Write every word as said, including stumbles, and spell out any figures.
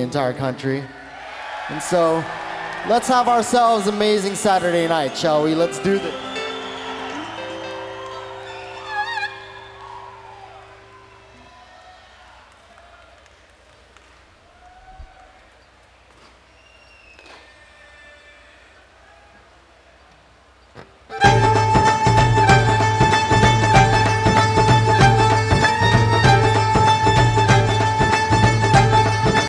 entire country. And so, let's have ourselves an amazing Saturday night, shall we? Let's do this.